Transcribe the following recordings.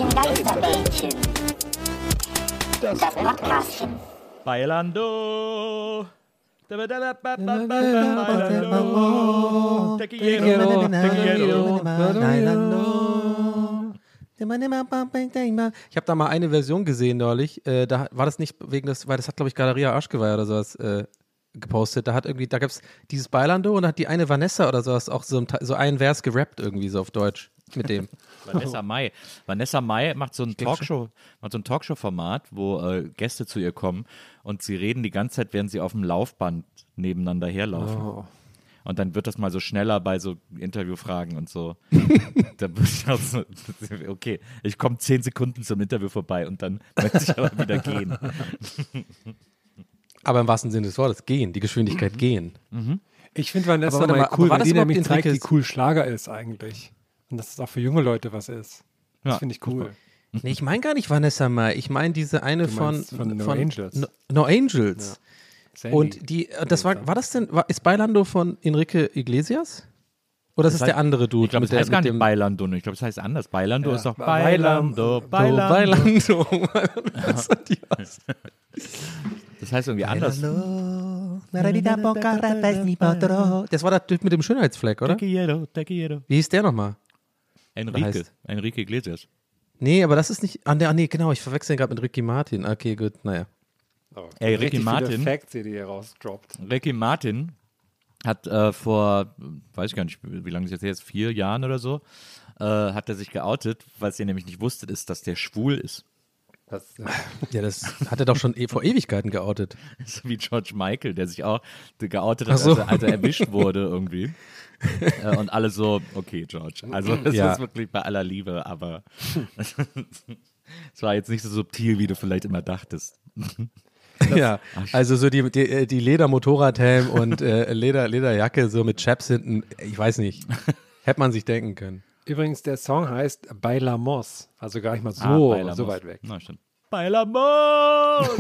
Geisterbällchen. Das Podcastchen. Bailando. Bailando. Te quiero. Ich habe da mal eine Version gesehen neulich, da war das nicht wegen des, weil das hat, glaube ich, Galeria Aschgeweih oder sowas gepostet, da gab es dieses Bailando und da hat die eine Vanessa oder sowas auch so ein Vers gerappt irgendwie so auf Deutsch mit dem. Vanessa Mai macht so ein Talkshow-Format, wo Gäste zu ihr kommen und sie reden die ganze Zeit, während sie auf dem Laufband nebeneinander herlaufen. Oh. Und dann wird das mal so schneller bei so Interviewfragen und so. Da würde ich auch so, okay, ich komme 10 Sekunden zum Interview vorbei und dann möchte ich aber wieder gehen. Aber im wahrsten Sinne des Wortes, gehen, die Geschwindigkeit gehen. Mhm. Ich finde Vanessa mal cool, weil die nämlich zeigt, wie cool Schlager ist eigentlich. Und dass es auch für junge Leute was ist. Das finde ich cool. Nee, ich meine gar nicht Vanessa Mai, ich meine diese eine von No Angels. No Angels. Ja. Und ist Bailando von Enrique Iglesias? Oder ist es der andere Dude? Ich glaube, das heißt gar nicht Bailando. Ich glaube, das heißt anders. Bailando ist doch Bailando. Das heißt irgendwie anders. Das war der Typ mit dem Schönheitsfleck, oder? Te quiero. Wie hieß der nochmal? Enrique Iglesias. Nee, aber das ist nicht. Nee, genau, ich verwechsel ihn gerade mit Ricky Martin. Okay, gut, naja. Oh, Ey, Ricky Martin. Facts, die hier rausdroppt. Ricky Martin hat vor, weiß ich gar nicht, wie lange ist jetzt 4 Jahren oder so, hat er sich geoutet, weil ihr nämlich nicht wusstet, ist, dass der schwul ist. Ja, das hat er doch schon vor Ewigkeiten geoutet. So wie George Michael, der sich auch geoutet hat, als er erwischt wurde irgendwie. Und alle so, okay, George. Also das ist wirklich bei aller Liebe, aber es war jetzt nicht so subtil, wie du vielleicht immer dachtest. Ja, also so die Leder-Motorradhelm und Lederjacke so mit Chaps hinten, ich weiß nicht, hätte man sich denken können. Übrigens, der Song heißt Bailamos, also gar nicht mal so weit weg. Na, stimmt. Bailamos!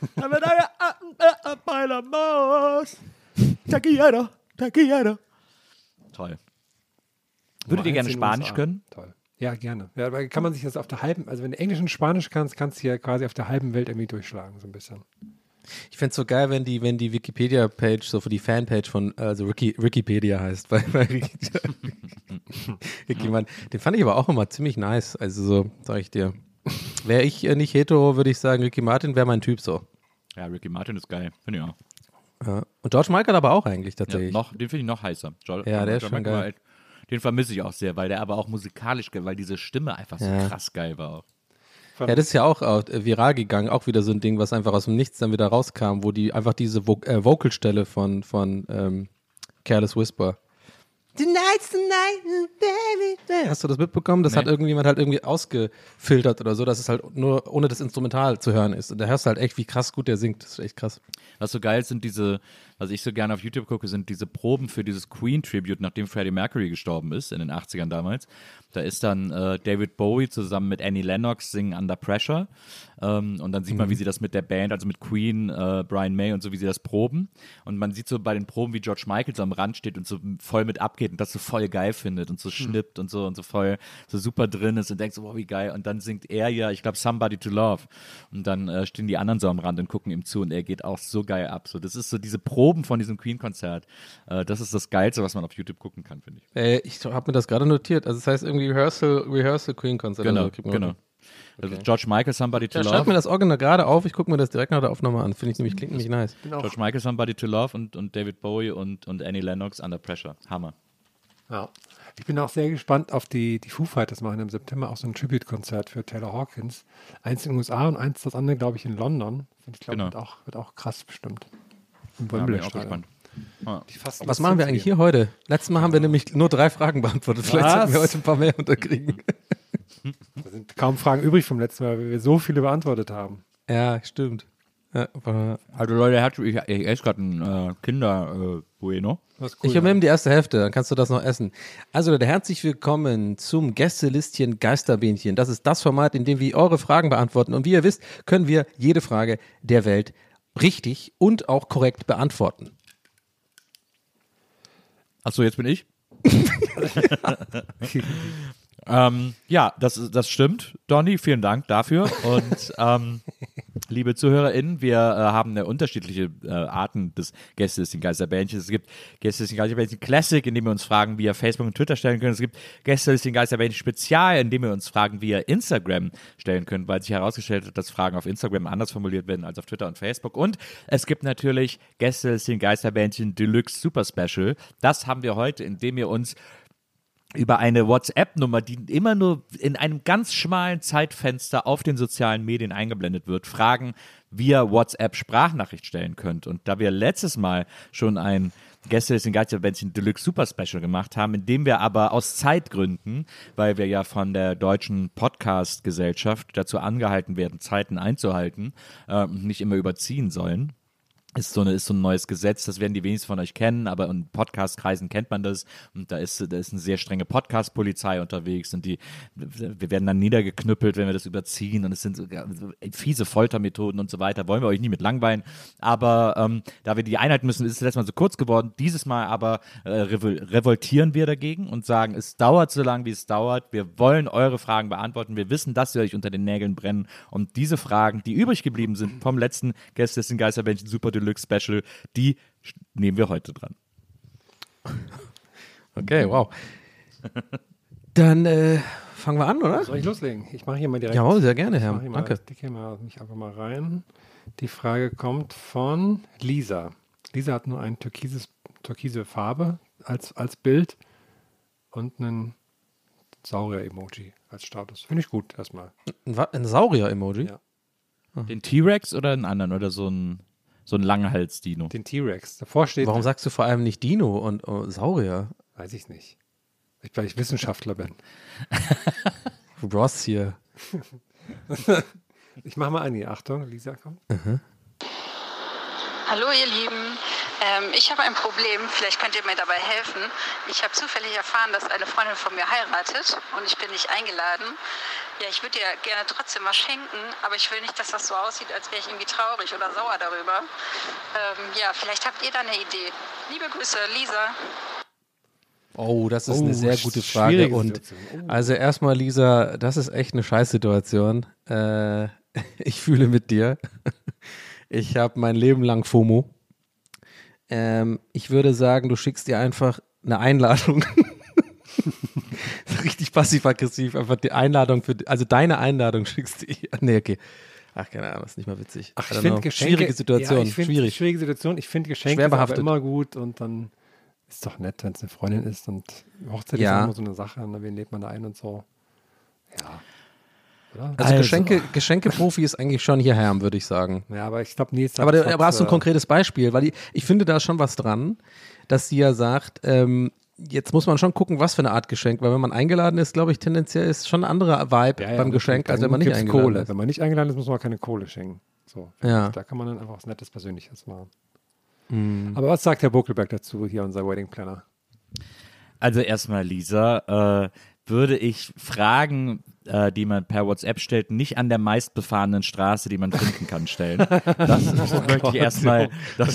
Bailamos! Te quiero, te quiero. Toll. Würdet ihr gerne Spanisch können? Toll. Ja, gerne. Ja, aber kann man sich das auf der halben, also wenn du Englisch und Spanisch kannst du hier quasi auf der halben Welt irgendwie durchschlagen, so ein bisschen. Ich fände es so geil, wenn die Wikipedia-Page so für die Fanpage von, also Wikipedia heißt, weil Ricky, Mann, den fand ich aber auch immer ziemlich nice, also so, sag ich dir. Wäre ich nicht hetero, würde ich sagen, Ricky Martin wäre mein Typ so. Ja, Ricky Martin ist geil, finde ich auch. Ja. Und George Michael aber auch eigentlich tatsächlich. Ja, den finde ich noch heißer. Der ist schon geil. Den vermisse ich auch sehr, weil der aber auch musikalisch, weil diese Stimme einfach so krass geil war auch. Ja, das ist ja auch viral gegangen, auch wieder so ein Ding, was einfach aus dem Nichts dann wieder rauskam, wo die einfach diese Vocalstelle von Careless Whisper. Tonight's the night, baby. Hast du das mitbekommen? Das hat irgendjemand halt irgendwie ausgefiltert oder so, dass es halt nur ohne das Instrumental zu hören ist. Und da hörst du halt echt, wie krass gut der singt. Das ist echt krass. Was so geil sind was ich so gerne auf YouTube gucke, sind diese Proben für dieses Queen-Tribute, nachdem Freddie Mercury gestorben ist, in den 80ern damals. Da ist dann David Bowie zusammen mit Annie Lennox singen Under Pressure. Und dann sieht man, wie sie das mit der Band, also mit Queen, Brian May und so, wie sie das proben. Und man sieht so bei den Proben, wie George Michael so am Rand steht und so voll mit abgeht und das so voll geil findet und so schnippt und so voll so super drin ist und denkt so, wow, wie geil. Und dann singt er ja, ich glaube, Somebody to Love. Und dann stehen die anderen so am Rand und gucken ihm zu und er geht auch so geil ab. So, das ist so diese Proben von diesem Queen-Konzert. Das ist das Geilste, was man auf YouTube gucken kann, finde ich. Ich habe mir das gerade notiert. Also das heißt irgendwie Rehearsal Queen-Konzert. Genau. Also George Michael, Somebody to Love. Schreib mir das Original gerade auf, ich gucke mir das direkt nach der Aufnahme an. Klingt nämlich nice. George Michael, Somebody to Love und David Bowie und Annie Lennox, Under Pressure. Hammer. Ja. Ich bin auch sehr gespannt auf die Foo Fighters machen im September auch so ein Tribute-Konzert für Taylor Hawkins. Eins in den USA und das andere, glaube ich, in London. Ich glaube, wird auch krass bestimmt. Im Wembley Stadion. Was machen wir eigentlich hier heute? Letztes Mal haben wir nämlich nur 3 Fragen beantwortet. Vielleicht sollten wir heute ein paar mehr unterkriegen. Da sind kaum Fragen übrig vom letzten Mal, weil wir so viele beantwortet haben. Ja, stimmt. Ja, also Leute, ich esse gerade ein Kinder-Bueno. Cool, ich übernehme die erste Hälfte, dann kannst du das noch essen. Also Leute, herzlich willkommen zum Gästelistchen Geisterbähnchen. Das ist das Format, in dem wir eure Fragen beantworten. Und wie ihr wisst, können wir jede Frage der Welt richtig und auch korrekt beantworten. Achso, jetzt bin ich? Ja, das stimmt, Donny, vielen Dank dafür. Und liebe ZuhörerInnen, wir haben eine unterschiedliche Arten des Gästelistchen Geisterbändchens. Es gibt Gästelistchen Geisterbändchen Classic, in dem wir uns Fragen via Facebook und Twitter stellen können. Es gibt Gästelistchen Geisterbändchen Spezial, in dem wir uns Fragen via Instagram stellen können, weil sich herausgestellt hat, dass Fragen auf Instagram anders formuliert werden als auf Twitter und Facebook. Und es gibt natürlich Gästelistchen Geisterbändchen Deluxe Super Special. Das haben wir heute, indem wir uns über eine WhatsApp-Nummer, die immer nur in einem ganz schmalen Zeitfenster auf den sozialen Medien eingeblendet wird, Fragen via WhatsApp-Sprachnachricht stellen könnt. Und da wir letztes Mal schon ein Gästelistchen Geisterbändchen Deluxe Super Special gemacht haben, in dem wir aber aus Zeitgründen, weil wir ja von der deutschen Podcast-Gesellschaft dazu angehalten werden, Zeiten einzuhalten, nicht immer überziehen sollen, ist so ein neues Gesetz, das werden die wenigsten von euch kennen, aber in Podcast-Kreisen kennt man das und da ist eine sehr strenge Podcast-Polizei unterwegs und wir werden dann niedergeknüppelt, wenn wir das überziehen und es sind fiese Foltermethoden und so weiter, wollen wir euch nie mit langweilen, aber da wir die einhalten müssen, ist es letztes Mal so kurz geworden, dieses Mal aber revoltieren wir dagegen und sagen, es dauert so lange, wie es dauert, wir wollen eure Fragen beantworten, wir wissen, dass sie euch unter den Nägeln brennen und diese Fragen, die übrig geblieben sind vom letzten Gästelistchen Geisterbändchen Super Deluxe Special, die nehmen wir heute dran. Okay, wow. Dann fangen wir an, oder? Soll ich loslegen? Ich mache hier mal direkt. Jawohl, sehr gerne, Herr. Danke. Ich dicke mich einfach mal rein. Die Frage kommt von Lisa. Lisa hat nur eine türkise Farbe als Bild und einen Saurier-Emoji als Status. Finde ich gut erstmal. Ein Saurier-Emoji? Ja. Den T-Rex oder einen anderen oder so ein Langhals-Dino? Den T-Rex. Davor steht. Warum sagst du vor allem nicht Dino und Saurier? Weiß ich nicht. Weil ich Wissenschaftler bin. Ross hier. Ich mache mal Anni. Achtung, Lisa kommt. Hallo ihr Lieben, ich habe ein Problem, vielleicht könnt ihr mir dabei helfen. Ich habe zufällig erfahren, dass eine Freundin von mir heiratet und ich bin nicht eingeladen. Ja, ich würde ihr gerne trotzdem was schenken, aber ich will nicht, dass das so aussieht, als wäre ich irgendwie traurig oder sauer darüber. Ja, vielleicht habt ihr da eine Idee. Liebe Grüße, Lisa. Oh, das ist eine sehr gute Frage. Und also erstmal, Lisa, das ist echt eine Scheißsituation. Ich fühle mit dir. Ich habe mein Leben lang FOMO. Ich würde sagen, du schickst ihr einfach eine Einladung. Richtig passiv-aggressiv. Einfach die Einladung also deine Einladung schickst du ihr. Nee, okay. Ach, keine Ahnung, das ist nicht mal witzig. Ach, ich finde Geschenke. Schwierige Situation. Ja, schwierige Situation. Ich finde Geschenke ist aber immer gut und dann ist doch nett, wenn es eine Freundin ist und Hochzeit ist immer so eine Sache. Und wen lädt man da ein und so. Ja. Oder? Also Geschenkeprofi ist eigentlich schon hier Herm, würde ich sagen. Ja, aber ich glaube, Nils aber hast du ein konkretes Beispiel? Weil ich finde da schon was dran, dass sie ja sagt, jetzt muss man schon gucken, was für eine Art Geschenk, weil wenn man eingeladen ist, glaube ich, tendenziell ist schon ein anderer Vibe beim Geschenk, als wenn man nicht eingeladen ist. Wenn man nicht eingeladen ist, muss man keine Kohle schenken. So, ja. Da kann man dann einfach was Nettes Persönliches machen. Aber was sagt Herr Buckelberg dazu, hier unser Wedding Planner? Also erstmal, Lisa, würde ich Fragen, die man per WhatsApp stellt, nicht an der meistbefahrenen Straße, die man finden kann, stellen. Das möchte ich erstmal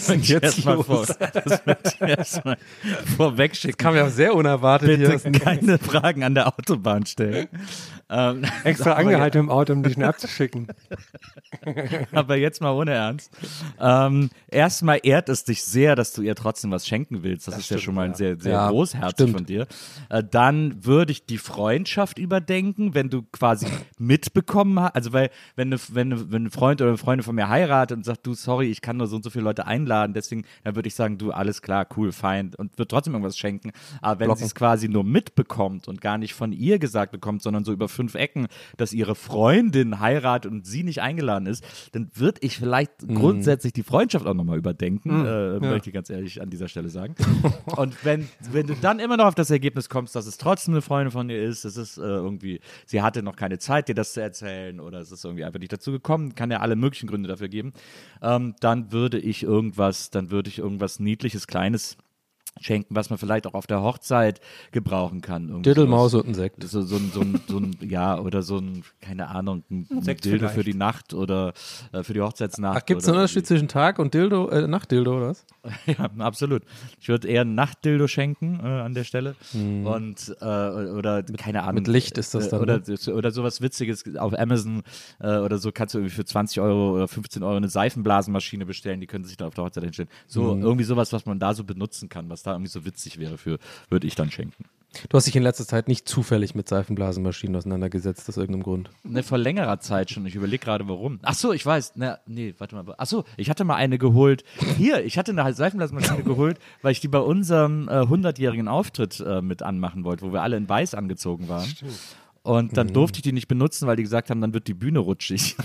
vorwegschicken. Das kam ja sehr unerwartet. Bitte hier. Keine Fragen an der Autobahn stellen. Extra angehalten im Auto, um dich schnell abzuschicken. Aber jetzt mal ohne Ernst. Erstmal ehrt es dich sehr, dass du ihr trotzdem was schenken willst. Das ist stimmt, ja schon mal sehr, sehr großherzig von dir. Dann würde ich die Freundschaft überdenken, wenn du quasi mitbekommen hast. Also weil, wenn ein Freund oder eine Freundin von mir heiratet und sagt, du, sorry, ich kann nur so und so viele Leute einladen, deswegen, dann würde ich sagen, du, alles klar, cool, fein und würde trotzdem irgendwas schenken. Aber wenn sie es quasi nur mitbekommt und gar nicht von ihr gesagt bekommt, sondern so über 5 Ecken, dass ihre Freundin heiratet und sie nicht eingeladen ist, dann würde ich vielleicht grundsätzlich die Freundschaft auch nochmal überdenken, möchte ich ganz ehrlich an dieser Stelle sagen. Und wenn du dann immer noch auf das Ergebnis kommst, dass es trotzdem eine Freundin von dir ist, es ist irgendwie, sie hatte noch keine Zeit, dir das zu erzählen oder es ist irgendwie einfach nicht dazu gekommen, kann ja alle möglichen Gründe dafür geben, dann würde ich irgendwas Niedliches, Kleines schenken, was man vielleicht auch auf der Hochzeit gebrauchen kann. Irgendwie Diddelmaus sowas. und ein Sekt. So ein, ja, oder so ein, keine Ahnung, ein Sekt Dildo vielleicht. für die Nacht oder für die Hochzeitsnacht. Ach, gibt es einen oder Unterschied zwischen Tag und Dildo, Nachtdildo oder was? Ja, absolut. Ich würde eher ein Nachtdildo schenken an der Stelle und oder keine Ahnung. mit Licht ist das dann, Oder sowas Witziges auf Amazon oder so kannst du irgendwie für 20 Euro oder 15 Euro eine Seifenblasenmaschine bestellen, die können sich dann auf der Hochzeit hinstellen. So irgendwie sowas, was man da so benutzen kann, was da irgendwie so witzig wäre würde ich dann schenken. Du hast dich in letzter Zeit nicht zufällig mit Seifenblasenmaschinen auseinandergesetzt, aus irgendeinem Grund. Ne, vor längerer Zeit schon. Ich überlege gerade, warum. Ach so, ich weiß. Nee, warte mal. Ach so, ich hatte mal eine geholt. Ich hatte eine Seifenblasenmaschine geholt, weil ich die bei unserem 100-jährigen Auftritt mit anmachen wollte, wo wir alle in weiß angezogen waren. Stimmt. Und dann durfte ich die nicht benutzen, weil die gesagt haben, dann wird die Bühne rutschig.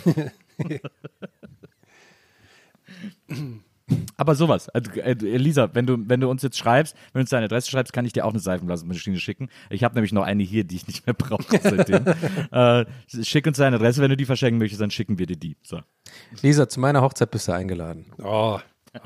Aber sowas. Lisa, wenn du uns jetzt schreibst, wenn du uns deine Adresse schreibst, kann ich dir auch eine Seifenblasenmaschine schicken. Ich habe nämlich noch eine hier, die ich nicht mehr brauche seitdem. Schick uns deine Adresse, wenn du die verschenken möchtest, dann schicken wir dir die. So. Lisa, zu meiner Hochzeit bist du eingeladen. Oh.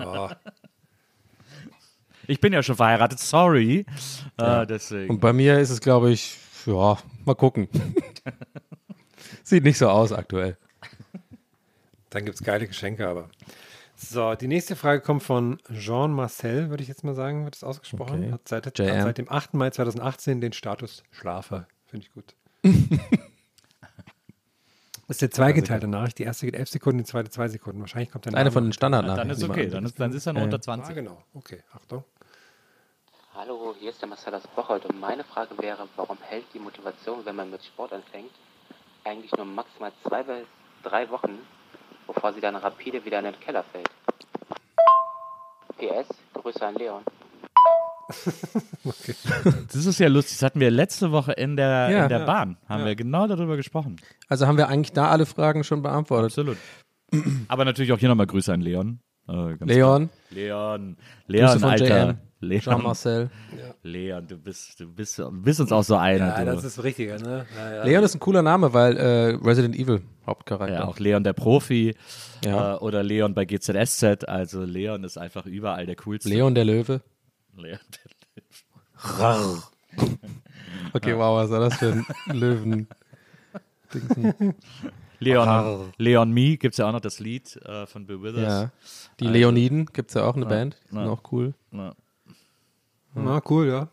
Ich bin ja schon verheiratet, sorry. Deswegen. Und bei mir ist es, glaube ich, ja, mal gucken. Sieht nicht so aus aktuell. Dann gibt es geile Geschenke, aber. So, die nächste Frage kommt von Jean-Marcel, würde ich jetzt mal sagen, wird es ausgesprochen. Okay. Hat seit JM. dem 8. Mai 2018 den Status Schlafer. Finde ich gut. Das ist der zweigeteilte Nachricht. Die erste geht 11 Sekunden, die zweite 2 Sekunden. Wahrscheinlich kommt dann Eine von den Standardnachrichten. Dann ist okay, dann ist er noch unter 20. Ah, genau. Okay, Achtung. Hallo, hier ist der Marcel aus Bocholt und meine Frage wäre, warum hält die Motivation, wenn man mit Sport anfängt, eigentlich nur maximal 2 bis 3 Wochen, bevor sie dann rapide wieder in den Keller fällt? PS, Grüße an Leon. Das ist ja lustig, das hatten wir letzte Woche in der Bahn, haben Ja. wir genau darüber gesprochen. Also haben wir eigentlich da alle Fragen schon beantwortet. Absolut. Aber natürlich auch hier nochmal Grüße an Leon. Ganz Leon, klar. Leon, Grüße von Alter. JM. Leon, Jean-Marcel. Leon, du bist uns auch so einer. Ja, du. das ist richtiger, ne? Ja. Leon ist ein cooler Name, weil Resident Evil Hauptcharakter. Ja, auch Leon der Profi Ja. oder Leon bei GZSZ. Also Leon ist einfach überall der coolste. Leon der Löwe. Leon der Okay, wow, was war das für ein Löwen? Leon Me gibt es ja auch noch das Lied von Bill Withers. Ja. Die Also- Leoniden, gibt es ja auch eine Band. Die sind ja. auch cool. Ja. Na, cool, ja.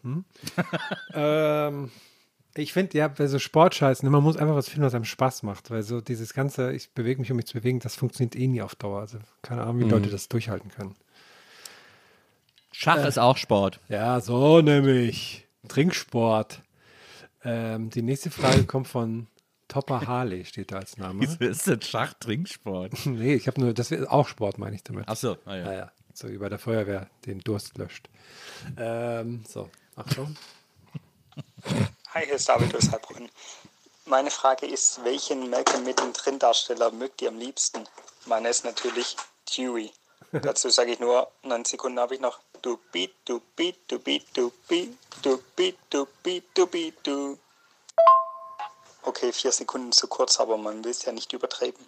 Ich finde, ja, bei so Sportscheißen, man muss einfach was finden, was einem Spaß macht, weil so dieses ganze, ich bewege mich, um mich zu bewegen, das funktioniert eh nie auf Dauer. Also keine Ahnung, wie Leute das durchhalten können. Schach ist auch Sport. Ja, so nämlich. Trinksport. Die nächste Frage kommt von Topper Harley, steht da als Name. Wieso ist denn Schach Trinksport? Nee, ich habe nur, das ist auch Sport, meine ich damit. Achso, ah, ja. Ja, so wie bei der Feuerwehr den Durst löscht. So, Achtung. Hi, hier ist David aus Heilbronn. Meine Frage ist, welchen Malcolm mittendrin-Darsteller mögt ihr am liebsten? Meiner ist natürlich Dewey. Dazu sage ich nur, 9 Sekunden habe ich noch. Du beat, du beat, du beat, du beat, du beat, du beat, du beat, du. Okay, 4 Sekunden zu kurz, aber man will es ja nicht übertreiben.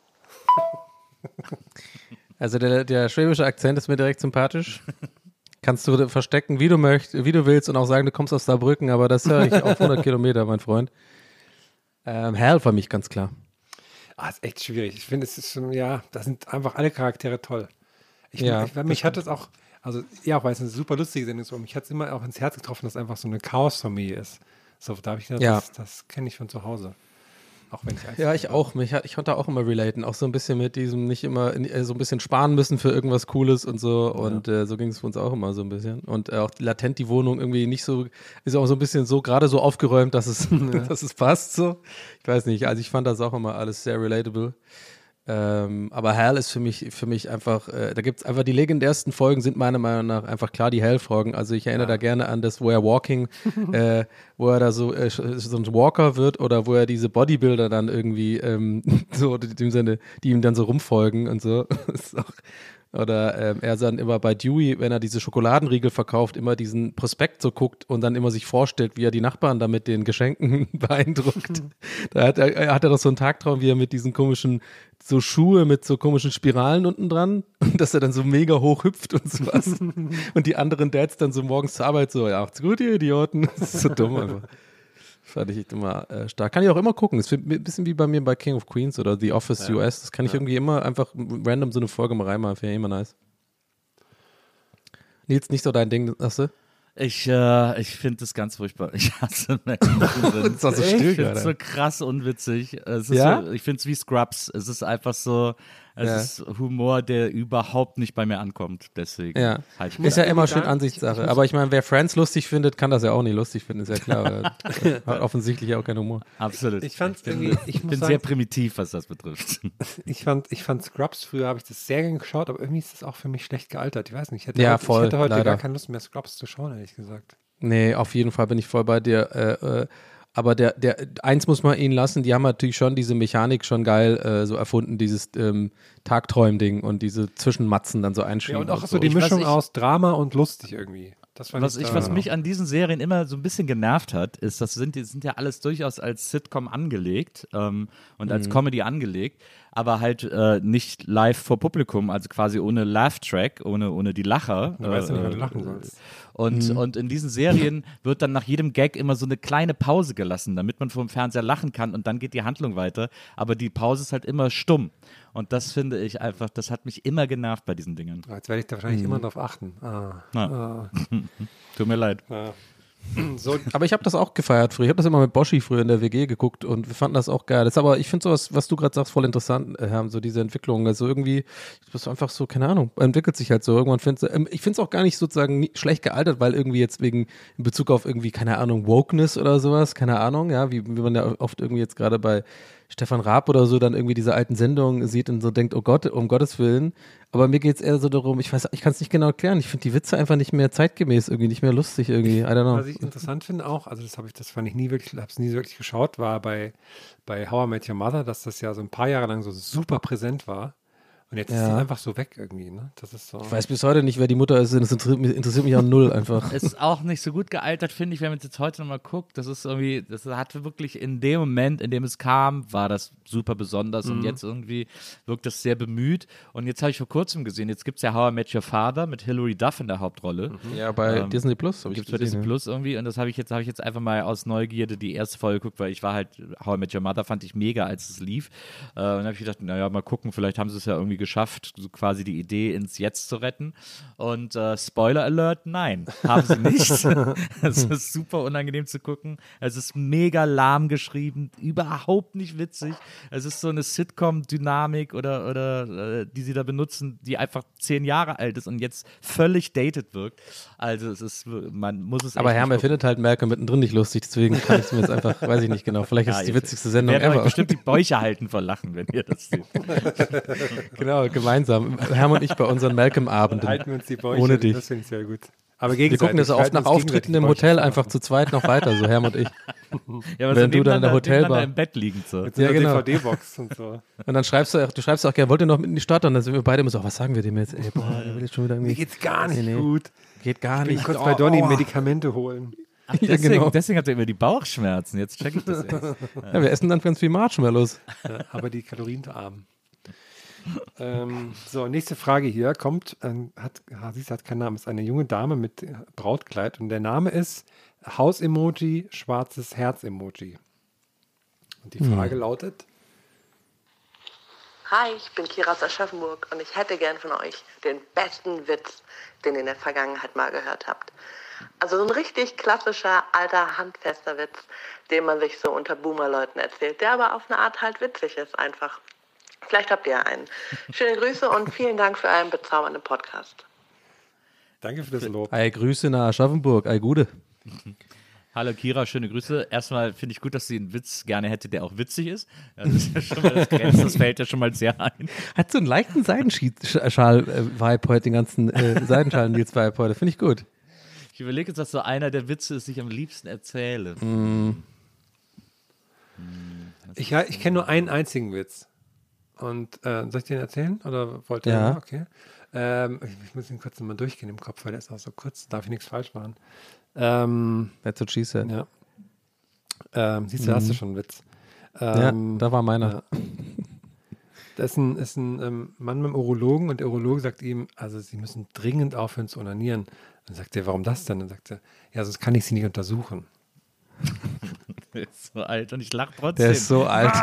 Also der schwäbische Akzent ist mir direkt sympathisch. Kannst du verstecken, wie du möchtest, wie du willst und auch sagen, du kommst aus Saarbrücken, aber das höre ich auf 100 Kilometer, mein Freund. Hal für mich ganz klar. Ist echt schwierig. Ich finde, es ist schon, ja, da sind einfach alle Charaktere toll. Ja, Mich hat es auch, also ja, auch weil es eine super lustige Sendung ist, aber mich hat es immer auch ins Herz getroffen, dass es einfach so eine Chaosfamilie ist. So, da habe ich gedacht, Ja. das kenne ich von zu Hause. Auch wenn ich Ja, ich auch. Ich konnte auch immer relaten. Auch so ein bisschen mit diesem nicht immer so ein bisschen sparen müssen für irgendwas Cooles und so. Und so ging es für uns auch immer so ein bisschen. Und auch latent die Wohnung irgendwie nicht so, ist auch so ein bisschen so, gerade so aufgeräumt, dass es, dass es passt so. Ich weiß nicht. Also ich fand das auch immer alles sehr relatable. Aber Hal ist für mich einfach, da gibt es einfach die legendärsten Folgen sind meiner Meinung nach einfach klar die Hal-Folgen. Also ich erinnere da gerne an das, wo er Walking, wo er da so ein Walker wird oder wo er diese Bodybuilder dann irgendwie so, die ihm dann so rumfolgen und so. Das ist auch Oder er dann immer bei Dewey, wenn er diese Schokoladenriegel verkauft, immer diesen Prospekt so guckt und dann immer sich vorstellt, wie er die Nachbarn da mit den Geschenken beeindruckt. Da hat er doch so einen Tagtraum, wie er mit diesen komischen, so Schuhe mit so komischen Spiralen unten dran und dass er dann so mega hoch hüpft und sowas. Und die anderen Dads dann so morgens zur Arbeit so, ja, macht's gut, ihr Idioten. Das ist so dumm einfach. Fand ich echt immer stark. Kann ich auch immer gucken. Das ist ein bisschen wie bei mir bei King of Queens oder The Office US. Das kann ich irgendwie immer einfach random so eine Folge mal reinmachen. Finde ich immer nice. Nils, nicht so dein Ding, hast du? Ich finde das ganz furchtbar. Ich hasse Malcolm mittendrin. Das war so still Ich finde gerade. es so krass unwitzig. Es ist Ja? so, ich finde es wie Scrubs. Es ist einfach so, es ist Humor, der überhaupt nicht bei mir ankommt. Deswegen Ja. halt Ist ja immer schön sagen, Ansichtssache. Aber ich meine, wer Friends lustig findet, kann das ja auch nicht lustig finden, ist ja klar. Hat offensichtlich auch keinen Humor. absolut. Ich fand's bin, irgendwie, ich muss bin sagen, sehr primitiv, was das betrifft. ich fand Scrubs, früher habe ich das sehr gern geschaut, aber irgendwie ist das auch für mich schlecht gealtert. Ich weiß nicht, ich Ja, voll, hätte heute leider. gar keine Lust mehr, Scrubs zu schauen, ehrlich gesagt. Nee, auf jeden Fall bin ich voll bei dir. Aber eins muss man ihnen lassen, die haben natürlich schon diese Mechanik schon geil so erfunden, dieses Tagträum-Ding und diese Zwischenmatzen dann so Ja, einschieben. und auch so die Ich- Mischung was ich- aus Drama und lustig irgendwie. Das fand Was mich an diesen Serien immer so ein bisschen genervt hat, ist, die sind ja alles durchaus als Sitcom angelegt und als Comedy angelegt, aber halt nicht live vor Publikum, also quasi ohne Laugh-Track, ohne die Lacher. Du weißt ja nicht, wann du lachen sollst. Und in diesen Serien wird dann nach jedem Gag immer so eine kleine Pause gelassen, damit man vor dem Fernseher lachen kann und dann geht die Handlung weiter. Aber die Pause ist halt immer stumm. Und das finde ich einfach, das hat mich immer genervt bei diesen Dingen. Jetzt werde ich da wahrscheinlich immer drauf achten. Tut mir leid. So, Aber ich habe das auch gefeiert früher. Ich habe das immer mit Boschi früher in der WG geguckt und wir fanden das auch geil. Das ist aber, ich finde sowas, was du gerade sagst, voll interessant, so diese Entwicklung. Also irgendwie, das ist einfach so, keine Ahnung, entwickelt sich halt so. Irgendwann ich finde es auch gar nicht sozusagen schlecht gealtert, weil irgendwie jetzt in Bezug auf irgendwie, keine Ahnung, Wokeness oder sowas, keine Ahnung, ja, wie man ja oft irgendwie jetzt gerade bei Stefan Raab oder so dann irgendwie diese alten Sendungen sieht und so denkt, oh Gott, um Gottes Willen. Aber mir geht es eher so darum, ich kann es nicht genau erklären. Ich finde die Witze einfach nicht mehr zeitgemäß, irgendwie nicht mehr lustig irgendwie. I don't know. was ich interessant finde auch, also das fand ich nie wirklich, habe es nie wirklich geschaut, war bei How I Met Your Mother, dass das ja so ein paar Jahre lang so super präsent war. Und jetzt ist die einfach so weg irgendwie, ne? Das ist so. Ich weiß bis heute nicht, wer die Mutter ist. Das interessiert mich auch null einfach. Es ist auch nicht so gut gealtert, finde ich, wenn man es jetzt heute nochmal guckt. Das ist irgendwie, das hat wirklich in dem Moment, in dem es kam, war das super besonders und jetzt irgendwie wirkt das sehr bemüht. Und jetzt habe ich vor kurzem gesehen, jetzt gibt es ja How I Met Your Father mit Hilary Duff in der Hauptrolle. Ja, bei Disney Plus habe ich Gibt es bei Disney Plus irgendwie und das habe ich jetzt einfach mal aus Neugierde die erste Folge geguckt, weil ich war halt, How I Met Your Mother fand ich mega, als es lief. Und dann habe ich gedacht, naja, mal gucken, vielleicht haben sie es ja irgendwie geschafft, so quasi die Idee ins Jetzt zu retten. Und Spoiler Alert, nein, haben sie nicht. Es ist super unangenehm zu gucken. Es ist mega lahm geschrieben, überhaupt nicht witzig. Es ist so eine Sitcom-Dynamik oder die sie da benutzen, die einfach 10 Jahre alt ist und jetzt völlig dated wirkt. Also es ist, man muss es Aber echt Hermann nicht findet halt Malcolm mittendrin nicht lustig, deswegen kann ich es mir jetzt einfach, weiß ich nicht genau. Vielleicht ist es die witzigste Sendung werden euch ever. bestimmt die Bäuche halten vor Lachen, wenn ihr das seht. Genau, gemeinsam. Hermann und ich bei unseren Malcolm-Abenden. Halten wir uns die Bäuche, Ohne dich. das finde ich sehr gut. Aber Wir gucken das wir oft halten nach uns gegenseitig Auftritten die im Bäuche Hotel flach. einfach zu zweit noch weiter, so Hermann und ich. Ja, aber Wenn du dann in der nebeneinander Hotelbar- im Bett liegend so. Mit so einer Ja, genau. DVD-Box und so. Und dann schreibst du auch gerne, wollt ihr noch mit in die Stadt? Und dann sind wir beide immer so, was sagen wir dem jetzt? Ey, boah, der will jetzt schon wieder irgendwie. Mir geht's gar nicht Nee, nee. gut. Geht gar Ich bin nicht. kurz Oh, bei Donny aua. Medikamente holen. Ach, Ja, genau. deswegen hat er immer die Bauchschmerzen. Jetzt check ich das erst. Ja, wir essen dann ganz viel Marshmallows. Ja, aber die kalorienarm. So, nächste Frage hier kommt, sie hat keinen Namen, ist eine junge Dame mit Brautkleid und der Name ist Haus-Emoji, schwarzes Herz-Emoji. Und die Frage lautet: Hi, ich bin Kira aus Aschaffenburg und ich hätte gern von euch den besten Witz, den ihr in der Vergangenheit mal gehört habt. Also so ein richtig klassischer, alter, handfester Witz, den man sich so unter Boomer-Leuten erzählt, der aber auf eine Art halt witzig ist einfach. Vielleicht habt ihr einen. Schöne Grüße und vielen Dank für einen bezaubernden Podcast. Danke für das Lob. Ei, Grüße nach Aschaffenburg, ei, Gude. Hallo Kira, schöne Grüße. Erstmal finde ich gut, dass sie einen Witz gerne hätte, der auch witzig ist. Das ist ja schon mal das fällt ja schon mal sehr ein. Hat so einen leichten Seidenschal-Vibe heute, den ganzen Seidenschal-Nils-Vibe heute. Finde ich gut. Ich überlege jetzt, was so einer der Witze ist, die ich am liebsten erzähle. Ich kenne nur einen einzigen Witz. Und soll ich den erzählen? Oder wollt ihr? Ja. Okay. Ich muss ihn kurz nochmal durchgehen im Kopf, weil der ist auch so kurz, darf ich nichts falsch machen. That's what she said. Ja. Siehst du, hast du schon einen Witz. Ja, da war meiner. Ja. Da ist ein Mann mit einem Urologen und der Urologe sagt ihm, also Sie müssen dringend aufhören zu onanieren. Dann sagt er, warum das denn? Dann sagt er, ja, sonst kann ich Sie nicht untersuchen. Der ist so alt und ich lache trotzdem. Der ist so alt.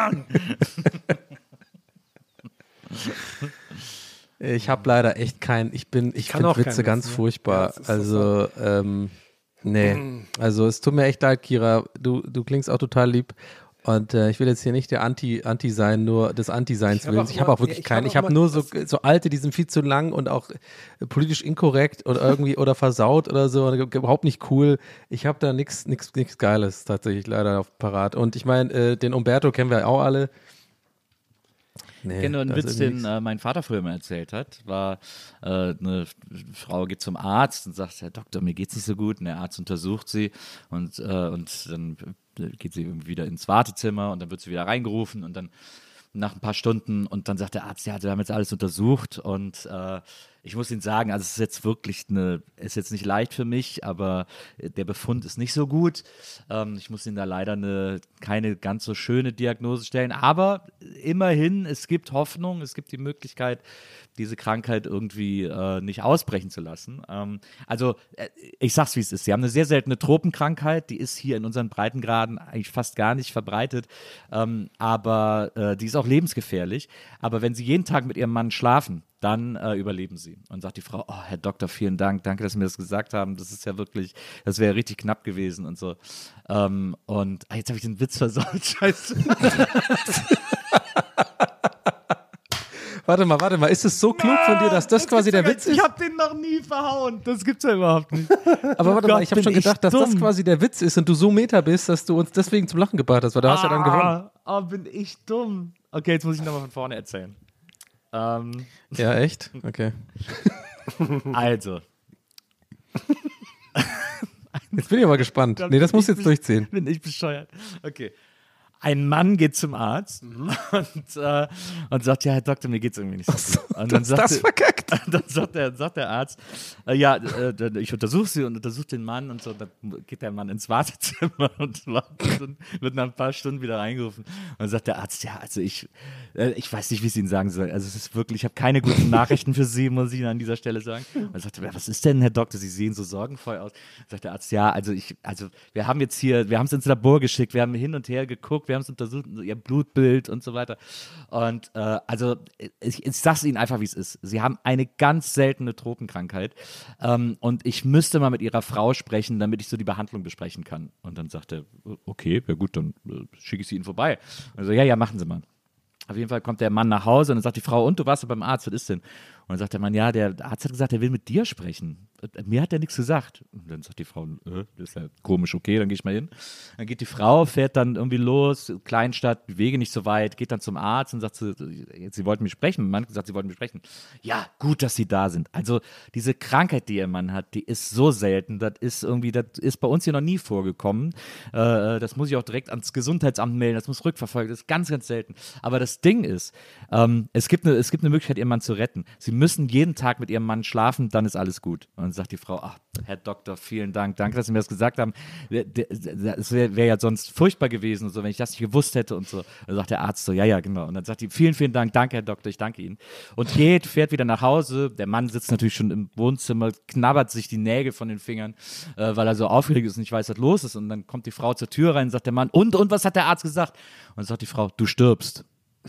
Ich habe leider echt ich finde Witze ganz furchtbar. Ja, also, nee. Also, es tut mir echt leid, Kira. Du klingst auch total lieb. Und ich will jetzt hier nicht der Anti sein, nur des Anti-Seins willens. Ich habe auch wirklich keinen. Ich habe nur so alte, die sind viel zu lang und auch politisch inkorrekt oder irgendwie oder versaut oder so. Überhaupt nicht cool. Ich habe da nichts Geiles tatsächlich leider auf parat. Und ich meine, den Umberto kennen wir auch alle. Nee, ich kenne nur einen Witz, den mein Vater früher mal erzählt hat. War eine Frau geht zum Arzt und sagt, Herr Doktor, mir geht's nicht so gut. Und der Arzt untersucht sie und dann geht sie irgendwie wieder ins Wartezimmer und dann wird sie wieder reingerufen und dann nach ein paar Stunden und dann sagt der Arzt, ja, wir haben jetzt alles untersucht und ich muss Ihnen sagen, also es ist jetzt wirklich ist jetzt nicht leicht für mich, aber der Befund ist nicht so gut. Ich muss Ihnen da leider keine ganz so schöne Diagnose stellen, aber immerhin, es gibt Hoffnung, es gibt die Möglichkeit, diese Krankheit irgendwie nicht ausbrechen zu lassen. Ich sag's, wie es ist. Sie haben eine sehr seltene Tropenkrankheit, die ist hier in unseren Breitengraden eigentlich fast gar nicht verbreitet, aber die ist auch lebensgefährlich. Aber wenn Sie jeden Tag mit Ihrem Mann schlafen, dann überleben sie. Und sagt die Frau, oh, Herr Doktor, vielen Dank, danke, dass Sie mir das gesagt haben. Das ist ja wirklich, das wäre richtig knapp gewesen und so. Jetzt habe ich den Witz versaut, scheiße. Warte mal, ist es so klug von dir, dass das quasi der Witz ist? Ich habe den noch nie verhauen, das gibt's ja überhaupt nicht. Aber warte mal, ich habe schon gedacht, dass das quasi der Witz ist und du so meta bist, dass du uns deswegen zum Lachen gebracht hast, weil du hast ja dann gewonnen. Oh, bin ich dumm. Okay, jetzt muss ich nochmal von vorne erzählen. Ja, echt? Okay. Also. Jetzt bin ich aber gespannt. Nee, das muss jetzt durchziehen. Bin ich bescheuert. Okay. Ein Mann geht zum Arzt und sagt, ja, Herr Doktor, mir geht's irgendwie nicht so gut. Und dann das verkackt. Dann sagt der Arzt, ich untersuche Sie und untersuche den Mann und so. Dann geht der Mann ins Wartezimmer und wird nach ein paar Stunden wieder reingerufen. Und dann sagt der Arzt, ja, also ich weiß nicht, wie ich es Ihnen sagen soll. Also es ist wirklich, ich habe keine guten Nachrichten für Sie, muss ich Ihnen an dieser Stelle sagen. Und dann sagt er, was ist denn, Herr Doktor, Sie sehen so sorgenvoll aus. Dann sagt der Arzt, ja, wir haben es ins Labor geschickt, wir haben hin und her geguckt, wir haben es untersucht, ihr Blutbild und so weiter. Und ich sage es Ihnen einfach, wie es ist. Sie haben eine ganz seltene Tropenkrankheit und ich müsste mal mit Ihrer Frau sprechen, damit ich so die Behandlung besprechen kann. Und dann sagt er, okay, ja gut, dann schicke ich Sie Ihnen vorbei. Also ja, machen Sie mal. Auf jeden Fall kommt der Mann nach Hause und dann sagt die Frau, und du warst beim Arzt, was ist denn? Und dann sagt der Mann, ja, der Arzt hat gesagt, er will mit dir sprechen. Mir hat er nichts gesagt. Und dann sagt die Frau, das ist ja komisch, okay, dann gehe ich mal hin. Dann geht die Frau, fährt dann irgendwie los, Kleinstadt, Wege nicht so weit, geht dann zum Arzt und sagt, sie wollten mich sprechen. Mein Mann hat gesagt, sie wollten mich sprechen. Ja, gut, dass Sie da sind. Also diese Krankheit, die Ihr Mann hat, die ist so selten, das ist bei uns hier noch nie vorgekommen. Das muss ich auch direkt ans Gesundheitsamt melden, das muss rückverfolgt, das ist ganz, ganz selten. Aber das Ding ist, es gibt eine Möglichkeit, Ihren Mann zu retten. Sie müssen jeden Tag mit Ihrem Mann schlafen, dann ist alles gut. Und dann sagt die Frau, ach, Herr Doktor, vielen Dank, danke, dass Sie mir das gesagt haben. Es wäre ja sonst furchtbar gewesen, und so, wenn ich das nicht gewusst hätte und so. Und dann sagt der Arzt so, ja, genau. Und dann sagt die, vielen, vielen Dank, danke, Herr Doktor, ich danke Ihnen. Und fährt wieder nach Hause. Der Mann sitzt natürlich schon im Wohnzimmer, knabbert sich die Nägel von den Fingern, weil er so aufgeregt ist und nicht weiß, was los ist. Und dann kommt die Frau zur Tür rein und sagt der Mann, und was hat der Arzt gesagt? Und dann sagt die Frau, du stirbst.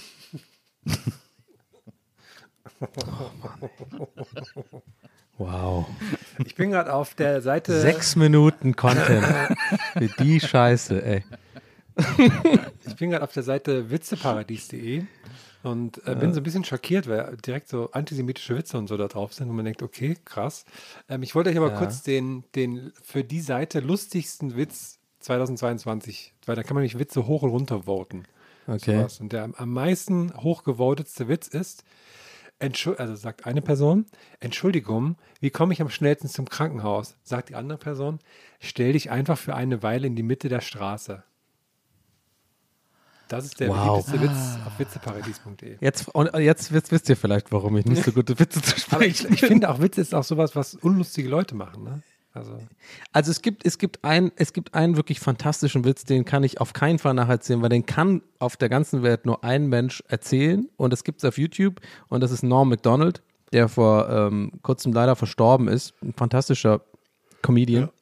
Wow. Ich bin gerade auf der Seite. 6 Minuten Content für die Scheiße, ey. Ich bin gerade auf der Seite witzeparadies.de und bin so ein bisschen schockiert, weil direkt so antisemitische Witze und so da drauf sind, wo man denkt, okay, krass. Ich wollte euch aber kurz den für die Seite lustigsten Witz 2022, weil da kann man nämlich Witze hoch und runter voten. Okay. Sowas. Und der am meisten hochgevotetste Witz ist, also sagt eine Person, Entschuldigung, wie komme ich am schnellsten zum Krankenhaus? Sagt die andere Person, stell dich einfach für eine Weile in die Mitte der Straße. Das ist der Wow. beliebteste Witz auf witzeparadies.de. Jetzt wisst ihr vielleicht, warum ich nicht so gute Witze zu Aber ich sprechen finde auch, Witz ist auch sowas, was unlustige Leute machen. Ne? Also es gibt einen wirklich fantastischen Witz, den kann ich auf keinen Fall nacherzählen, weil den kann auf der ganzen Welt nur ein Mensch erzählen und das gibt es auf YouTube und das ist Norm Macdonald, der vor kurzem leider verstorben ist, ein fantastischer Comedian. Ja.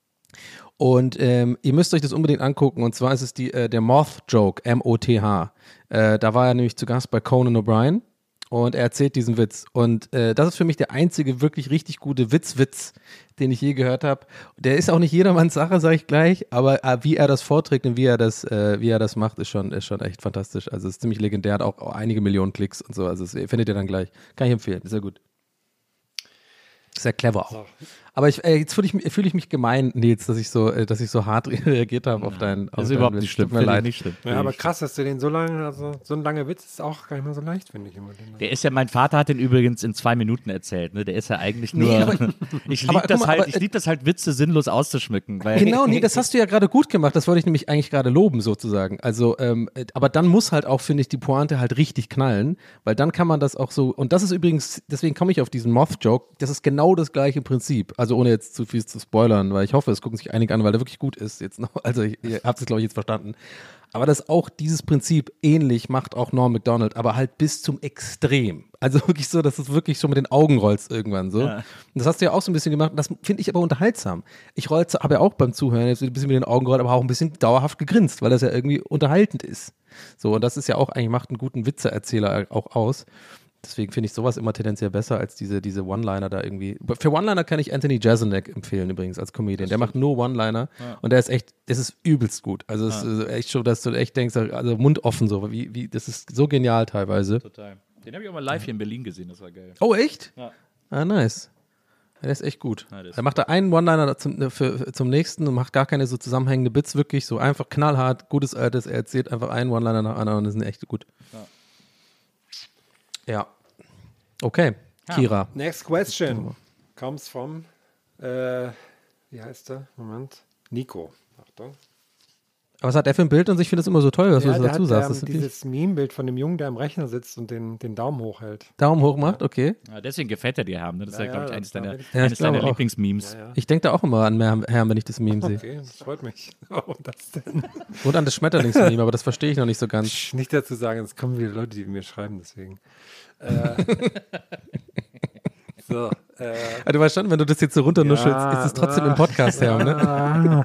Und ihr müsst euch das unbedingt angucken und zwar ist es der Moth-Joke, M-O-T-H. Da war er nämlich zu Gast bei Conan O'Brien. Und er erzählt diesen Witz. Und das ist für mich der einzige wirklich richtig gute Witz, den ich je gehört habe. Der ist auch nicht jedermanns Sache, sage ich gleich, aber wie er das vorträgt und wie er das macht, ist schon echt fantastisch. Also es ist ziemlich legendär, hat auch einige Millionen Klicks und so. Also das findet ihr dann gleich. Kann ich empfehlen, ist sehr gut. Sehr clever auch. Aber jetzt fühle ich mich gemein, Nils, dass ich so hart reagiert habe auf deinen Witz. Das ist überhaupt nicht schlimm. Tut mir leid. Nicht schlimm. Ja, aber krass, dass du den so lange, also so ein langer Witz ist auch gar nicht mehr so leicht, finde ich immer. Der ist ja, mein Vater hat den übrigens in 2 Minuten erzählt, ne? Der ist ja eigentlich nur, ich liebe das halt, Witze sinnlos auszuschmücken. Weil genau, nee, das hast du ja gerade gut gemacht, das wollte ich nämlich eigentlich gerade loben sozusagen. Also, aber dann muss halt auch, finde ich, die Pointe halt richtig knallen, weil dann kann man das auch so, und das ist übrigens, deswegen komme ich auf diesen Moth-Joke, das ist genau das gleiche Prinzip, also ohne jetzt zu viel zu spoilern, weil ich hoffe, es gucken sich einige an, weil der wirklich gut ist jetzt noch, also ihr habt es glaube ich jetzt verstanden, aber das auch dieses Prinzip ähnlich macht auch Norm Macdonald, aber halt bis zum Extrem, also wirklich so, dass du wirklich schon mit den Augen rollst irgendwann so, und das hast du ja auch so ein bisschen gemacht, das finde ich aber unterhaltsam, habe ja auch beim Zuhören jetzt ein bisschen mit den Augen gerollt, aber auch ein bisschen dauerhaft gegrinst, weil das ja irgendwie unterhaltend ist, so, und das ist ja auch eigentlich, macht einen guten Witzeerzähler auch aus. Deswegen finde ich sowas immer tendenziell besser als diese One-Liner da irgendwie. Für One-Liner kann ich Anthony Jeselnik empfehlen übrigens als Comedian. Der macht nur One-Liner und der ist echt, das ist übelst gut. Also es ist echt so, dass du echt denkst, also Mund offen so, wie das ist so genial teilweise. Total. Den habe ich auch mal live hier in Berlin gesehen, das war geil. Oh, echt? Ja. Ah, nice. Ja, der ist echt gut. Ja, Er macht da einen One-Liner zum nächsten und macht gar keine so zusammenhängende Bits, wirklich so einfach knallhart, gutes Altes. Er erzählt einfach einen One-Liner nach anderen und das sind echt gut. Ja. Okay, Kira. Next question comes from, wie heißt der? Moment. Nico. Achtung. Aber was hat er für ein Bild und ich finde das immer so toll, was du dazu sagst. Das dieses Meme-Bild von dem Jungen, der am Rechner sitzt und den Daumen hochhält. Daumen hoch macht, okay. Ja, deswegen gefällt er dir, Herm. Ne? Das ist ja, glaube ich, eines deiner Lieblingsmemes. Ja. Ich denke da auch immer an Herm, wenn ich das Meme sehe. Okay, das freut mich. Oh, das denn? Und an das Schmetterlingsmeme, aber das verstehe ich noch nicht so ganz. Nicht dazu sagen, es kommen wieder Leute, die mir schreiben, deswegen. So, du weißt schon, wenn du das jetzt so runternuschelst, ist es trotzdem im Podcast, Herm, ne?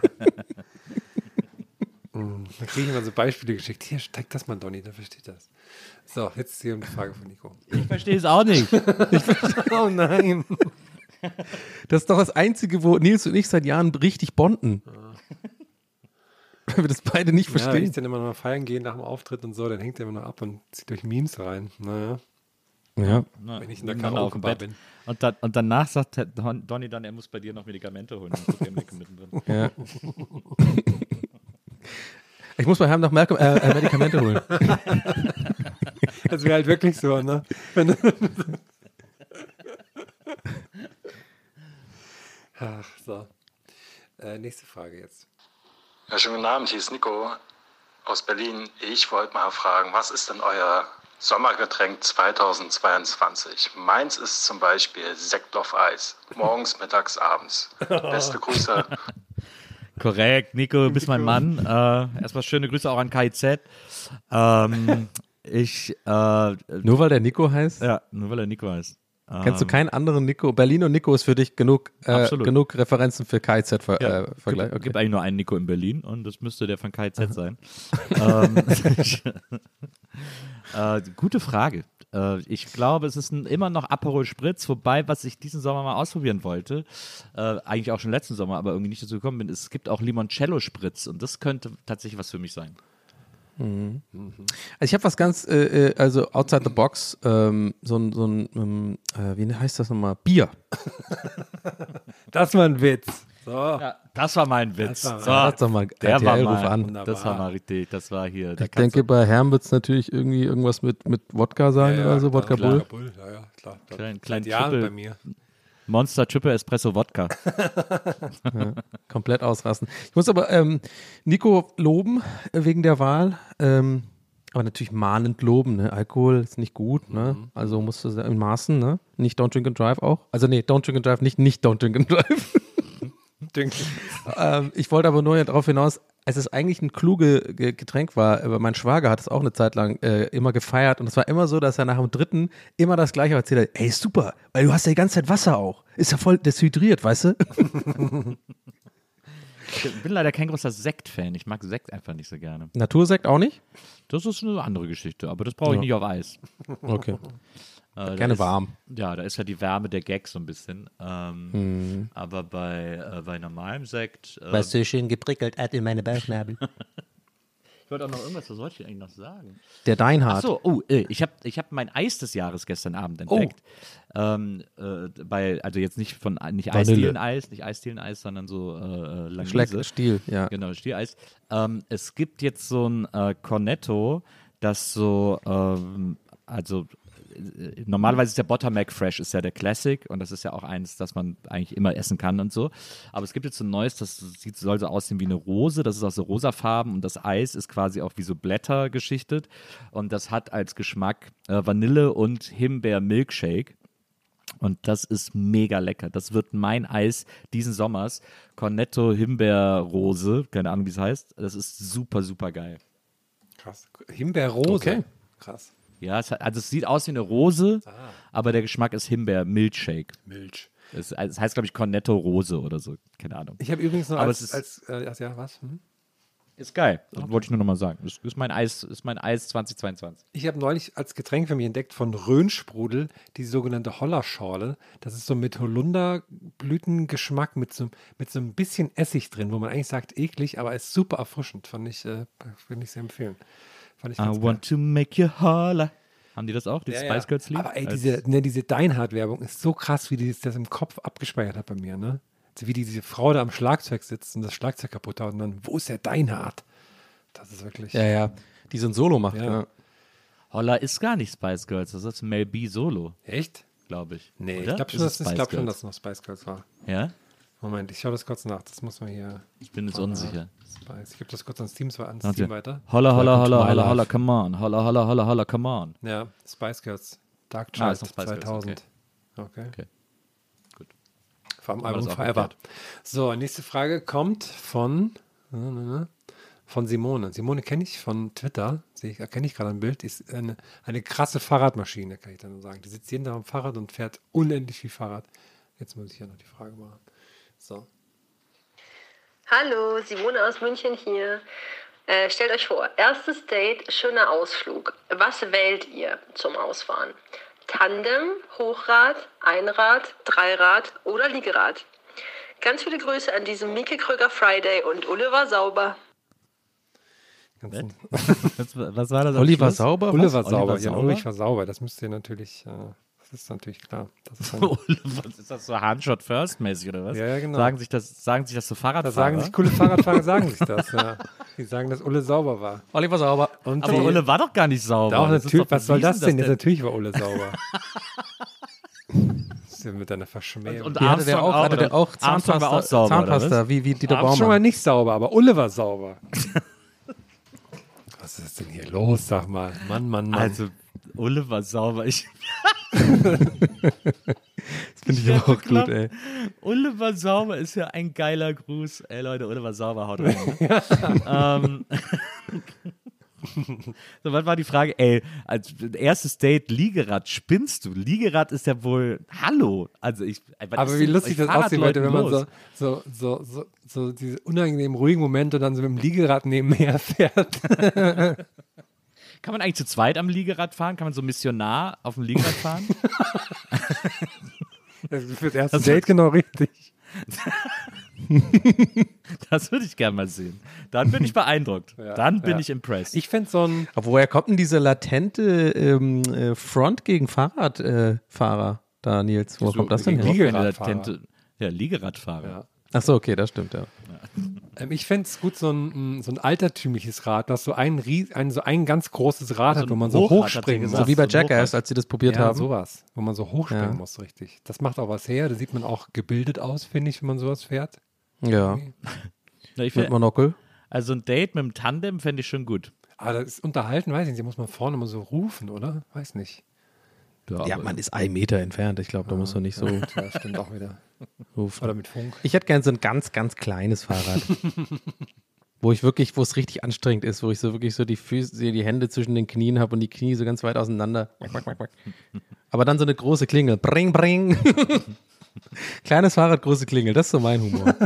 Dann kriege ich immer so Beispiele geschickt. Hier, steig das mal, Donny, der versteht das. So, jetzt hier eine Frage von Nico. Ich verstehe es auch nicht. Oh nein. Das ist doch das Einzige, wo Nils und ich seit Jahren richtig bonden. Weil wir das beide nicht verstehen. Wenn ich dann immer noch mal feiern gehe nach dem Auftritt und so, dann hängt er immer noch ab und zieht durch Memes rein. Naja. Ja. Wenn ich in der Karaoke-Bar bin. Und danach sagt Donny dann, er muss bei dir noch Medikamente holen. Ja. Ich muss bei Herrn noch Medikamente holen. Das wäre halt wirklich so, ne? Ach, so. Nächste Frage jetzt. Ja, schönen guten Abend, hier ist Nico aus Berlin. Ich wollte mal fragen, was ist denn euer Sommergetränk 2022? Meins ist zum Beispiel Sekt auf Eis. Morgens, mittags, abends. Beste Grüße. Korrekt, Nico, du bist mein Mann. Erstmal schöne Grüße auch an KIZ. Nur weil der Nico heißt? Ja, nur weil er Nico heißt. Kennst du keinen anderen Nico? Berlin und Nico ist für dich genug Referenzen für KIZ-Vergleich. Okay. Es gibt eigentlich nur einen Nico in Berlin und das müsste der von KIZ sein. Gute Frage. Ich glaube, es ist immer noch Aperol Spritz, wobei, was ich diesen Sommer mal ausprobieren wollte, eigentlich auch schon letzten Sommer, aber irgendwie nicht dazu gekommen bin, es gibt auch Limoncello Spritz und das könnte tatsächlich was für mich sein. Mhm. Also ich habe was ganz, also outside the box, wie heißt das nochmal? Bier. Das war ein Witz. So. Ja, das war mein Witz. Das war mal, der war mal, an. Das war mal richtig, das war hier. Ich denke, bei Herrn wird es natürlich irgendwie irgendwas mit Wodka sein oder so, Wodka Bull. Ja, klar. Klein Jahren Triple, bei mir. Monster Triple Espresso Wodka. Komplett ausrasten. Ich muss aber Nico loben wegen der Wahl. Aber natürlich mahnend loben, ne? Alkohol ist nicht gut, ne? Also musst du in Maßen, ne? Nicht Don't Drink and Drive auch. Also nee, Don't Drink and Drive, nicht Don't Drink and Drive. Ich wollte aber nur darauf hinaus, als es eigentlich ein kluges Getränk war, aber mein Schwager hat es auch eine Zeit lang immer gefeiert und es war immer so, dass er nach dem dritten immer das Gleiche erzählt hat. Ey, super, weil du hast ja die ganze Zeit Wasser auch. Ist ja voll deshydriert, weißt du? Ich bin leider kein großer Sekt-Fan. Ich mag Sekt einfach nicht so gerne. Natursekt auch nicht? Das ist eine andere Geschichte, aber das brauche ich nicht auf Eis. Okay. Gerne warm. Ja, da ist ja die Wärme der Gag so ein bisschen. Aber bei normalem Sekt. Weißt du, schön geprickelt hat in meine Bauchnabel. Ich wollte auch noch irgendwas, was sollte ich eigentlich noch sagen? Der Deinhardt. Achso, ich hab mein Eis des Jahres gestern Abend entdeckt. Also jetzt nicht Eisdielen-Eis, sondern so Langnese. Stiel, ja. Genau, Stieleis. Es gibt jetzt so ein Cornetto, das so, normalerweise ist der Buttermilk Fresh ist ja der Classic und das ist ja auch eins, das man eigentlich immer essen kann und so. Aber es gibt jetzt so ein neues, das soll so aussehen wie eine Rose, das ist auch so rosafarben und das Eis ist quasi auch wie so Blätter geschichtet und das hat als Geschmack Vanille und Himbeer-Milkshake. Und das ist mega lecker. Das wird mein Eis diesen Sommers. Cornetto Himbeerrose, keine Ahnung, wie es heißt. Das ist super, super geil. Krass. Himbeerrose? Okay. Krass. Ja, es sieht aus wie eine Rose, aber der Geschmack ist Himbeer-Milkshake. Milch. Es heißt, glaube ich, Cornetto Rose oder so. Keine Ahnung. Ich habe übrigens noch aber was? Ist geil. Das wollte ich nur noch mal sagen. Das ist mein Eis 2022. Ich habe neulich als Getränk für mich entdeckt von Rhönsprudel die sogenannte Hollerschorle. Das ist so mit Holunderblütengeschmack, mit so ein bisschen Essig drin, wo man eigentlich sagt eklig, aber ist super erfrischend. Finde ich sehr empfehlen. I want to make you holler. Haben die das auch, dieses Spice Girls Lied? Aber ey, diese Deinhardt-Werbung ist so krass, wie die das im Kopf abgespeichert hat bei mir, ne? Wie diese Frau da am Schlagzeug sitzt und das Schlagzeug kaputt haut und dann, wo ist der Deinhardt? Das ist wirklich... Ja, die so ein Solo macht, ja. Holla ist gar nicht Spice Girls, das ist Mel B Solo. Echt? Glaube ich. Nee, oder? ich glaube schon, dass es noch Spice Girls war. Ja? Moment, ich schaue das kurz nach, das muss man hier... Ich bin jetzt unsicher. Ich gebe das kurz ans Team weiter. Holla, holla, holla, holla, holla, come on. Holla, holla, holla, holla, come on. Ja, Spice Girls. Dark Child ist noch Spice 2000. Girls, okay. Gut. Vom Album Forever. So, nächste Frage kommt von Simone. Simone kenne ich von Twitter. Erkenne ich gerade ein Bild. Die ist eine krasse Fahrradmaschine, kann ich dann nur sagen. Die sitzt jeden Tag am Fahrrad und fährt unendlich viel Fahrrad. Jetzt muss ich ja noch die Frage machen. So. Hallo, Simone aus München hier. Stellt euch vor, erstes Date, schöner Ausflug. Was wählt ihr zum Ausfahren? Tandem, Hochrad, Einrad, Dreirad oder Liegerad? Ganz viele Grüße an diesem Mieke Kröger Friday und Ulle war sauber. Was war das? Oliver Sauber? Ulle war sauber. Ja, Ulrich war sauber. Das müsst ihr natürlich... Das ist natürlich klar. Das ist was ist das so Handshot First mäßig oder was? Ja, genau. Sagen sich das so Fahrradfahrer? Coole Fahrradfahrer sagen sich das. Ja. Die sagen, dass Ulle sauber war. Oliver sauber. Aber Ulle war doch gar nicht sauber. Doch, natürlich. Was soll das denn? Natürlich war Ulle sauber. Mit einer Verschmähung. Und hatte der auch Zahnpasta, war auch sauber, Zahnpasta wie Dieter Baumann. Schon mal nicht sauber, aber Ulle war sauber. Was ist denn hier los, sag mal? Mann. Also, Ulle war sauber. Das finde ich auch gut, ey. Ulle war sauber ist ja ein geiler Gruß. Ey Leute, Ulle war sauber, haut rein. So, was war die Frage? Ey, als erstes Date Liegerad, spinnst du? Liegerad ist ja wohl, hallo. Also aber wie lustig das aussieht, Leute, wenn man so diese unangenehmen, ruhigen Momente dann so mit dem Liegerad nebenher fährt. Kann man eigentlich zu zweit am Liegerad fahren? Kann man so missionar auf dem Liegerad fahren? Das ist für das erste Date genau richtig. Das würde ich gerne mal sehen. Dann bin ich beeindruckt. Dann bin ich impressed. Ich fände so ein... Aber woher kommt denn diese latente Front gegen Fahrradfahrer da, Nils? Wo kommt das denn her? Liegeradfahrer. Ja, Liegeradfahrer. Ja. Ach so, okay, das stimmt, ja. Ich fände es gut, so ein altertümliches Rad, das so ein ganz großes Rad hat, wo man so hochspringen muss. So wie bei Jackass, als sie das probiert haben. Sowas, wo man so hochspringen muss, richtig. Das macht auch was her, da sieht man auch gebildet aus, finde ich, wenn man sowas fährt. Ja. Mit Monokel. Also ein Date mit dem Tandem fände ich schon gut. Aber das ist unterhalten, weiß ich nicht, muss man vorne immer so rufen, oder? Weiß nicht. Ja, man ist 1 Meter entfernt. Ich glaube, da muss man nicht so. Ja, stimmt auch wieder. Rufen. Oder mit Funk. Ich hätte gern so ein ganz, ganz kleines Fahrrad. wo es richtig anstrengend ist, wo ich so wirklich so die Füße, die Hände zwischen den Knien habe und die Knie so ganz weit auseinander. Aber dann so eine große Klingel. Bring, bring. Kleines Fahrrad, große Klingel. Das ist so mein Humor.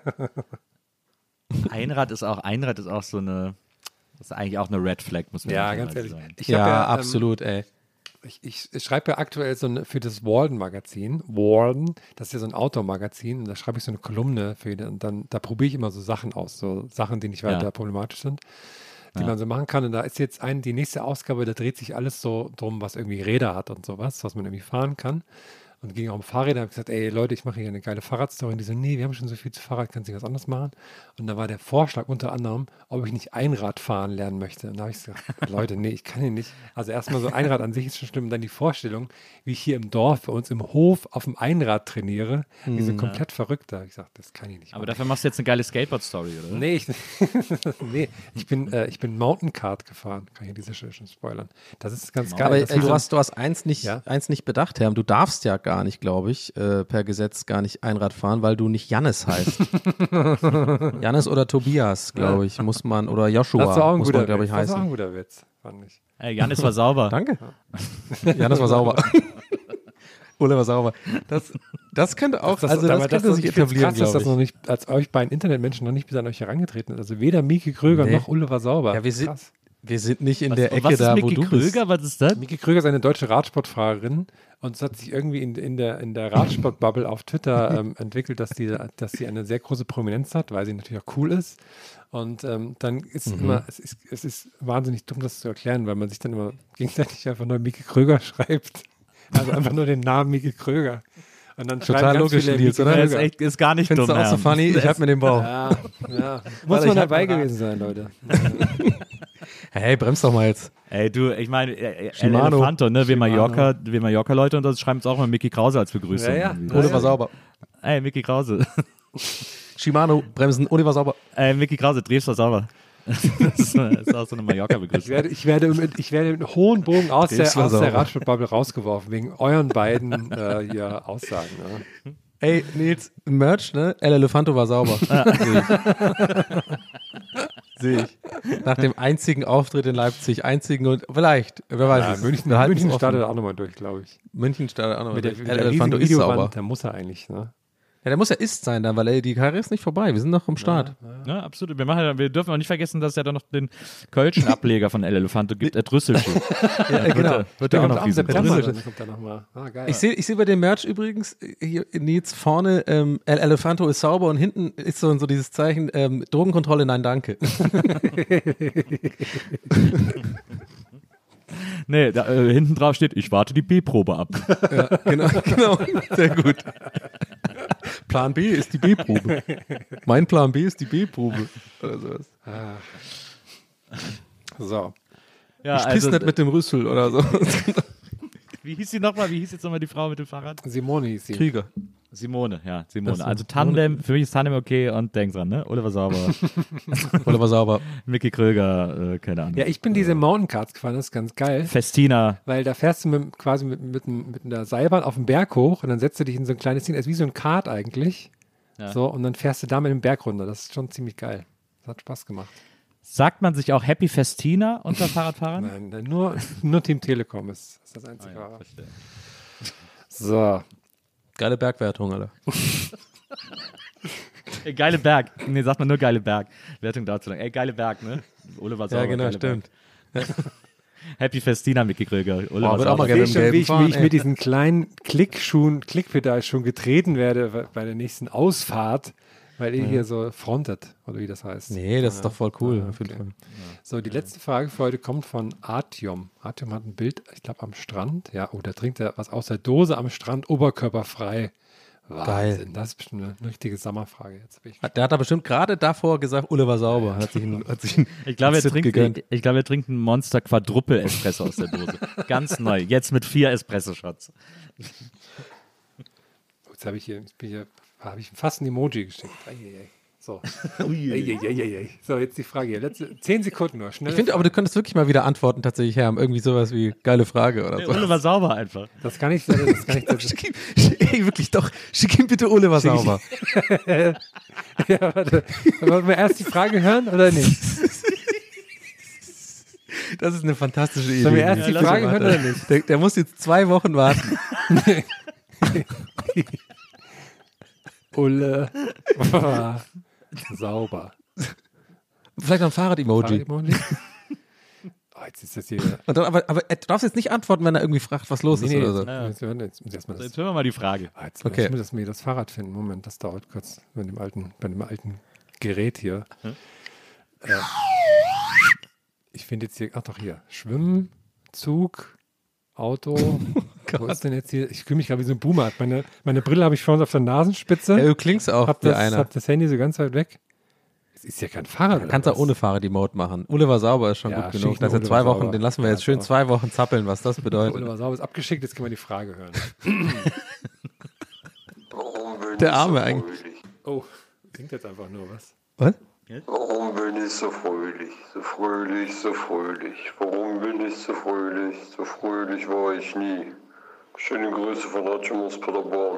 Einrad ist auch so eine. Das ist eigentlich auch eine Red Flag, muss man ja, ganz ehrlich sagen. Ja, absolut, ey. Ich schreibe ja aktuell für das Walden-Magazin. Walden, das ist ja so ein Outdoor-Magazin. Und da schreibe ich so eine Kolumne für und dann da probiere ich immer so Sachen aus, so Sachen, die nicht weiter problematisch sind, die man so machen kann. Und da ist jetzt die nächste Ausgabe, da dreht sich alles so drum, was irgendwie Räder hat und sowas, was man irgendwie fahren kann. Und ging auch um Fahrräder, habe ich gesagt, ey Leute, ich mache hier eine geile Fahrradstory. Und die so, nee, wir haben schon so viel zu Fahrrad, kannst du was anderes machen? Und da war der Vorschlag unter anderem, ob ich nicht Einrad fahren lernen möchte. Und da habe ich gesagt, Leute, nee, ich kann hier nicht. Also erstmal so Einrad an sich ist schon schlimm. Und dann die Vorstellung, wie ich hier im Dorf bei uns im Hof auf dem Einrad trainiere, wie so komplett verrückt. Da habe ich gesagt, das kann ich nicht machen. Aber dafür machst du jetzt eine geile Skateboard-Story, oder? Nee, ich bin Mountain Kart gefahren. Kann ich an dieser Stelle schon spoilern. Das ist ganz geil. Aber du hast eins nicht bedacht, Herr. Du darfst ja gar nicht, glaube ich, per Gesetz gar nicht Einrad fahren, weil du nicht Jannis heißt. Jannis oder Tobias, glaube ich, muss man, oder Joshua das war auch ein muss guter man, glaube ich, Witz. heißen. Das war auch ein guter Witz, fand ich. Jannis war sauber. Danke. Jannis war sauber. Ole war sauber. Das könnte auch, das könnte sich etablieren, krass, dass das noch nicht, als euch beiden Internetmenschen noch nicht bis an euch herangetreten ist. Also weder Mieke Kröger noch Ole war sauber. Ja, wir sind nicht in der Ecke da, wo du bist. Kröger? Was ist das? Mieke Kröger ist eine deutsche Radsportfahrerin und es hat sich irgendwie in der Radsportbubble auf Twitter entwickelt, dass sie eine sehr große Prominenz hat, weil sie natürlich auch cool ist. Und dann ist es ist wahnsinnig dumm, das zu erklären, weil man sich dann immer gegenseitig einfach nur Mieke Kröger schreibt. Also einfach nur den Namen Mieke Kröger. Und dann total logisch, Nils, oder? Das ist gar nicht dumm. Findest du auch so funny? Ich hab mir den Bauch. Ja. Muss man dabei gewesen sein, Leute. Hey, bremst doch mal jetzt. Ey, du, ich meine, Elefanto, ne? Wir Mallorca-Leute und das schreiben es auch mal Mickey Krause als Begrüßung. Ja. Oliver sauber. Ey, Mickey Krause. Shimano, Bremsen, Oliver sauber. Ey, Mickey Krause, drehst du sauber. Das ist auch so eine Mallorca-Begrüßung. Ich werde mit hohen Bogen aus der Radsportbubble rausgeworfen, wegen euren beiden hier Aussagen. Ja. Ey, Nils, Merch, ne? El Elefanto war sauber. Sehe ich. Nach dem einzigen Auftritt in Leipzig, und vielleicht, wer weiß es. München startet auch nochmal durch, glaube ich. München startet auch nochmal durch. El Elefanto ist sauber. Der muss er eigentlich, ne? Ja, der muss ja sein dann, weil die Karriere ist nicht vorbei. Wir sind noch am Start. Ja, absolut. Wir dürfen auch nicht vergessen, dass es ja dann noch den kölschen Ableger von El Elefanto gibt, Drüsselschuh. Ja, genau. Wird ja auch noch diese geil. Ich sehe bei dem Merch übrigens hier Nils vorne El Elefanto ist sauber und hinten ist so dieses Zeichen Drogenkontrolle, nein, danke. Nee, hinten drauf steht, ich warte die B-Probe ab. Ja, genau. Sehr gut. Plan B ist die B-Probe. Mein Plan B ist die B-Probe. Oder sowas. So. Ja, ich piss nicht mit dem Rüssel oder so. Wie hieß sie nochmal? Wie hieß jetzt nochmal die Frau mit dem Fahrrad? Simone hieß sie. Krieger. Simone. Also Tandem, für mich ist Tandem okay und denk dran, ne? Oliver sauber. Mickey Kröger, keine Ahnung. Ja, ich bin diese Mountain Karts gefahren, das ist ganz geil. Festina. Weil da fährst du quasi mit einer Seilbahn auf den Berg hoch und dann setzt du dich in so ein kleines Ding, das ist wie so ein Kart eigentlich. Ja. So, und dann fährst du da mit dem Berg runter. Das ist schon ziemlich geil. Das hat Spaß gemacht. Sagt man sich auch Happy Festina unter Fahrradfahrern? Nein, nur Team Telekom ist das einzige. So. Geile Bergwertung, Alter. Geile Berg. Nee, sagt man nur geile Berg. Wertung dazu lang. Ey, geile Berg, ne? Oliver sauber. Ja, genau, stimmt. Happy Festina, Mickey Kröger. Oliver wird auch mal gerne wie ich mit diesen kleinen Klickpedal schon getreten werde bei der nächsten Ausfahrt, weil ihr hier so frontet, oder wie das heißt. Nee, das ist doch voll cool. Okay. So, die letzte Frage für heute kommt von Artyom. Artyom hat ein Bild, ich glaube, am Strand. Ja, da trinkt er was aus der Dose am Strand, oberkörperfrei. Geil. Wahnsinn, das ist bestimmt eine richtige Sommerfrage jetzt. Der hat da bestimmt gerade davor gesagt, Ulle war sauber. Hat sich einen Ich glaube, Sip gegönnt. er trinkt einen Monster Quadruple Espresso aus der Dose. Ganz neu. Jetzt mit 4 Espresso-Shots. Jetzt habe ich fast ein Emoji geschickt. Eieiei. So. Eieiei. So, jetzt die Frage hier. 10 Sekunden nur. Schnell. Ich finde, aber du könntest wirklich mal wieder antworten, tatsächlich, Herr. Irgendwie sowas wie geile Frage oder so. Ulle war sauber einfach. Das kann ich. Ey, wirklich doch. Schick ihm bitte Ulle war sauber. Ja, warte. Wollen wir erst die Frage hören oder nicht? Das ist eine fantastische Idee. Sollen wir erst die Frage hören oder nicht? Der muss jetzt 2 Wochen warten. Ulle war sauber. Vielleicht noch ein Fahrrad-Emoji. Oh, jetzt ist das hier. Und dann, aber du darfst jetzt nicht antworten, wenn er irgendwie fragt, was los ist oder so. Jetzt hören Jetzt hören wir mal die Frage. Jetzt Okay. muss ich mir das Fahrrad finden. Moment, das dauert kurz bei dem alten Gerät hier. Ich finde jetzt hier, ach doch hier, Schwimmen, Zug, Auto. Wo ist denn jetzt hier? Ich fühle mich gerade wie so ein Boomer. Meine Brille habe ich vorne auf der Nasenspitze. Ja, du klingst auch Hab wie einer. Hab das Handy so ganz weit weg. Es ist ja kein Fahrrad. Du kannst auch ohne Fahrrad-Emote machen. Ulle war sauber ist schon Ja, gut schick genug. mir Das sind Ulle 2 war Wochen, sauber. den lassen wir jetzt Ja, schön so. 2 Wochen zappeln, was das bedeutet. Ulle war sauber, ist abgeschickt, jetzt können wir die Frage hören. Warum bin Der ich Arme so eigentlich. fröhlich? Oh, singt jetzt einfach nur was. Was? Warum bin ich so fröhlich, so fröhlich, so fröhlich? Warum bin ich so fröhlich, so fröhlich war ich nie? Schöne Grüße von Nacho aus Paderborn.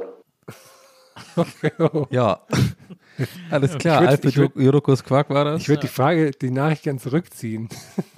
Ja. Alles klar. Alpe Jodokus Quark war das. Ich würde die Nachricht gerne zurückziehen.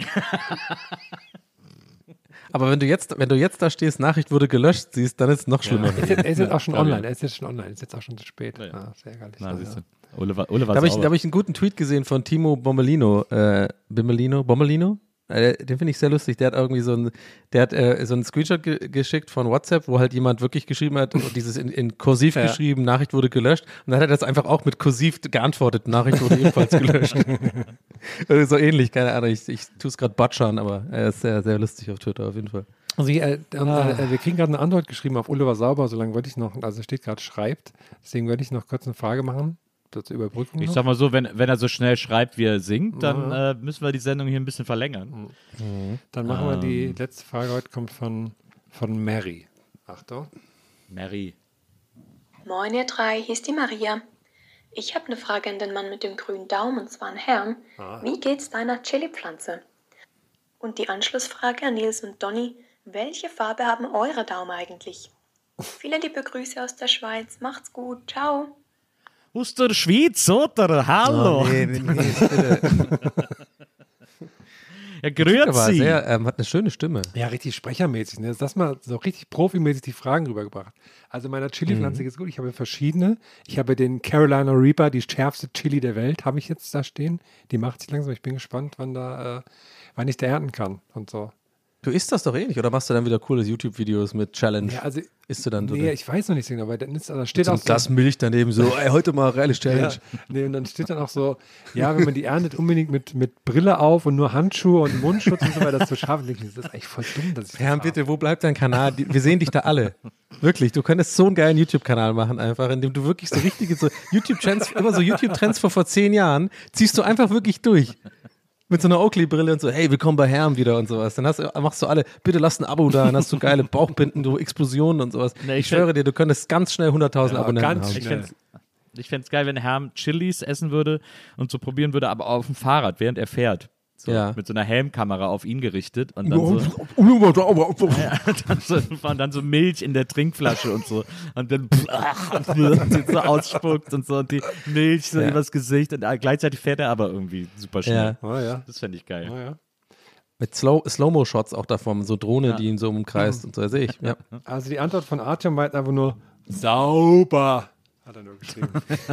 Aber wenn du jetzt da stehst, Nachricht wurde gelöscht, siehst, dann ist es noch schlimmer. Er ist jetzt auch schon online. Er ist jetzt auch schon zu spät. Ja. Ah, sehr ärgerlich. Na, Ja. siehst du. Ulle war Da habe sauber. ich einen guten Tweet gesehen von Timo Bommelino. Bommelino? Den finde ich sehr lustig. Der hat irgendwie so einen Screenshot geschickt von WhatsApp, wo halt jemand wirklich geschrieben hat, dieses in Kursiv geschrieben, Nachricht wurde gelöscht. Und dann hat er das einfach auch mit Kursiv geantwortet, Nachricht wurde ebenfalls gelöscht. So ähnlich, keine Ahnung. Ich tue es gerade butchern, aber er ist sehr, sehr lustig auf Twitter auf jeden Fall. Also wir kriegen gerade eine Antwort geschrieben auf Ulle war sauber, solange wollte ich noch, also steht gerade schreibt, deswegen werde ich noch kurz eine Frage machen, zur Überbrückung Ich noch. sag mal so, wenn er so schnell schreibt, wie er singt, dann müssen wir die Sendung hier ein bisschen verlängern. Dann machen wir die letzte Frage heute, kommt von Mary. Achtung. Mary. Moin ihr 3, hier ist die Maria. Ich habe eine Frage an den Mann mit dem grünen Daumen, und zwar an Herrn. Wie geht's deiner Chili-Pflanze? Und die Anschlussfrage an Nils und Donny, welche Farbe haben eure Daumen eigentlich? Viele liebe Grüße aus der Schweiz, macht's gut, ciao. Aus der Schweiz, oder? Hallo. Nee, bitte. Ja, grüezi. Hat eine schöne Stimme. Ja, richtig sprechermäßig. Ne? Das mal so richtig profimäßig die Fragen rübergebracht. Also meiner Chili-Pflanze geht's gut. Ich habe verschiedene. Ich habe den Carolina Reaper, die schärfste Chili der Welt, habe ich jetzt da stehen. Die macht sich langsam. Ich bin gespannt, wann ich da ernten kann und so. Du isst das doch eh nicht, oder machst du dann wieder coole YouTube-Videos mit Challenge? Ja, also, isst du dann so? Nee, ich weiß noch nicht so genau, weil dann ist, da steht so auch ein Glas Milch daneben so, ey, heute mal reale Challenge. Ja, nee, und dann steht dann auch so, ja, wenn man die erntet, unbedingt mit Brille auf und nur Handschuhe und Mundschutz und so weiter, das zu schaffen. Das ist eigentlich voll dumm, dass ich Herr, bitte, wo bleibt dein Kanal? Wir sehen dich da alle. Wirklich, du könntest so einen geilen YouTube-Kanal machen einfach, in dem du wirklich so richtige so YouTube-Trends, immer so YouTube-Trends vor 10 Jahren, ziehst du einfach wirklich durch. Mit so einer Oakley-Brille und so, hey, willkommen bei Herm wieder und sowas. Dann machst du alle, bitte lass ein Abo da, dann hast du geile Bauchbinden, du Explosionen und sowas. Nee, ich schwöre dir, du könntest ganz schnell 100.000 Abonnenten haben. Ich fände es geil, wenn Herm Chilis essen würde und so probieren würde, aber auf dem Fahrrad, während er fährt. So, mit so einer Helmkamera auf ihn gerichtet und dann dann so Milch in der Trinkflasche und so und dann so ausspuckt und so und die Milch so übers Gesicht und gleichzeitig fährt er aber irgendwie super schnell. Das fände ich geil. Mit Slow-Mo-Shots auch davon, so Drohne, die ihn so umkreist und so, sehe ich. Ja. Also die Antwort von Artyom war einfach nur sauber, hat er nur geschrieben.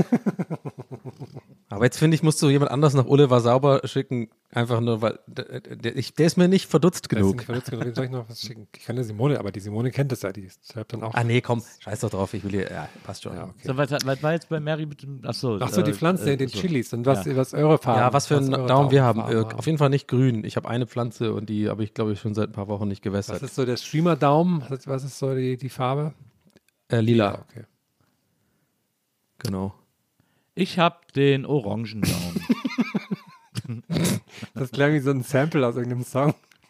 Aber jetzt finde ich, musst du jemand anders nach Ulle war sauber schicken, einfach nur, weil der ist mir nicht verdutzt genug. Soll ich noch was schicken? Ich kann der Simone, aber die Simone kennt das ja, die schreibt dann auch. Ah nee, komm, scheiß doch drauf, ich will hier, ja, passt schon. Ja, okay. So, was war jetzt bei Mary mit dem, achso, die Pflanze, den Chilis und was eure Farben. Ja, was für einen Daumen wir haben. Auf jeden Fall nicht grün. Ich habe eine Pflanze und die habe ich, glaube ich, schon seit ein paar Wochen nicht gewässert. Was ist so der Streamer-Daumen? Was ist so die Farbe? Lila. Okay. Genau. Ich habe den Orangendaumen. Das klang wie so ein Sample aus irgendeinem Song.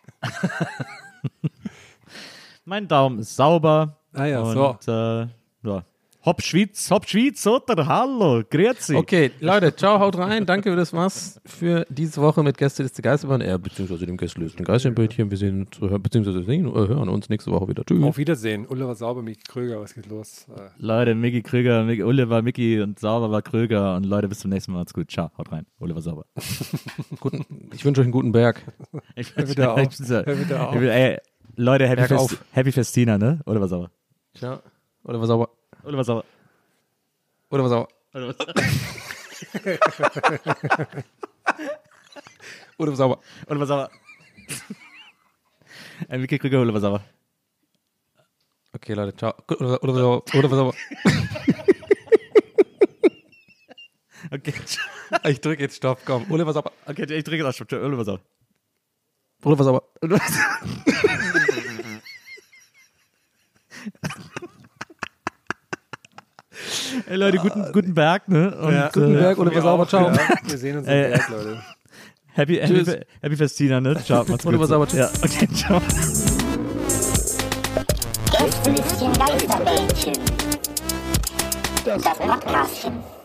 Mein Daumen ist sauber. Ah ja, und, so. Ja. Hopp Schweiz, oder? Hallo, grüezi. Okay, Leute, ciao, haut rein. Danke, das war's für diese Woche mit Gästeliste Geisterbahn, beziehungsweise dem Gästeliste Geisterbändchen. Wir sehen uns, beziehungsweise hören uns nächste Woche wieder. Tschüss. Auf Wiedersehen. Ulle war sauber, Micky Kröger, was geht los? Leute, Micky Kröger, Ulle war Micky und Sauber war Kröger. Und Leute, bis zum nächsten Mal. Macht's gut. Ciao, haut rein. Ulle war sauber. Ich wünsche euch einen guten Berg. Leute, Happy Festina, ne? Oder was sauber? Ciao. Oder was sauber. Oder was sauber. Oder was sauber. Oder was Oder was sauber. Oder was sauber. Micky Krüger, oder was sauber. Okay, Leute, ciao. Oder was sauber. Oder was sauber. Okay. Ich drücke jetzt Stopp, komm. Oder was sauber. Okay, ich drücke jetzt Stopp. Oder was sauber. Oder was sauber. Ey Leute, guten Berg, ne? Und, ja, guten Berg, oder was sauber, ciao. Ja. Wir sehen uns im Berg, Leute. Happy Festina, ne? Ciao, macht's gut. Oder was sauber, ja, okay, ciao. Gästelistchen Geisterbällchen. Das Podcastchen.